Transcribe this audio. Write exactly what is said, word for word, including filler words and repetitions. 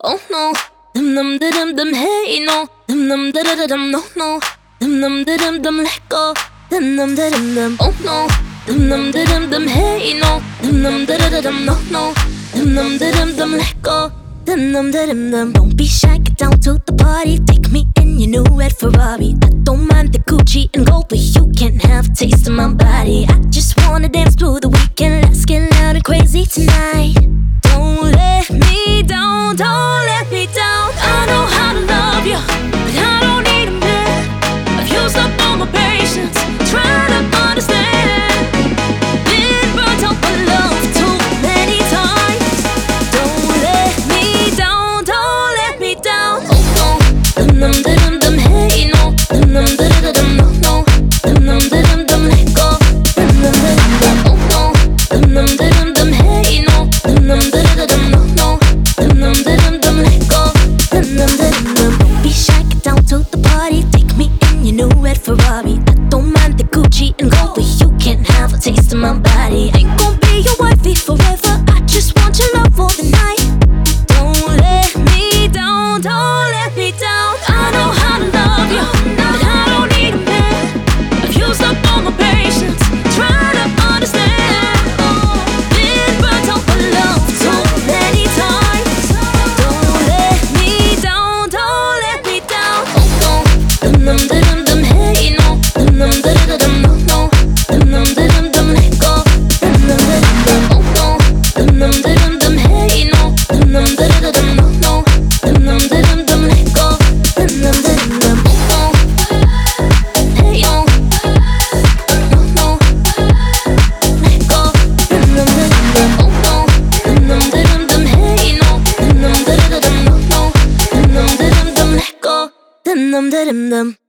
Oh no, dum dum da dum dum, hey no, dum dum da da da dum, no no, dum dum da dum dum, let go, dum dum da dum dum. Oh no, dum dum da dum dum, hey no, dum dum da da da dum, no no, dum dum da dum dum, let go, dum dum da dum dum. Don't be shy, get down to the party, take me in your new red Ferrari. I don't mind the Gucci and gold, but you can't have a taste of my body. I just wanna dance through the weekend, let's get loud and crazy tonight. Don't let me down, don't let me down. I know how to love you, but I don't need a man. I've used up all my patience, trying to understand. Been burnt out by love too many times. Don't let me down, don't let me down. Oh no, dum dum da dum dum, hey no, dum dum da da da dum, no no, dum dum da dum dum, let go, dum dum da dum dum. Oh no, dum dum da dum dum, hey no, dum dum da da da dum, no no, dum dum da dum dum, let go, dum dum da dum dum. Don't be shy, get down to the party, take me in your new red Ferrari. I don't mind the Gucci and gold, but you can't have a taste of my body. Ain't gon' be your wifey forever, I just want your love for the night. Don't let me down, don't let me down. I know how to love you, but I don't need a man. I've used up all my patience, trying to understand. Been burnt out by love too many times. Don't let me down, don't let me down. Oh no, dum dum da dum dum, hey no, dum dum da da da dum, no no, dum dum da dum dum, let go, dum dum da dum dum. Oh no, dum dum da dum dum, hey no, dum dum da da da dum, no no, dum dum da dum dum, let go, dum dum da dum dum. Oh no, hey no, no no, let go, dum dum da dum dum. Oh no, dum dum da dum dum, hey no, dum dum da da da dum, no no, dum dum da dum dum, let go, dum dum da dum dum.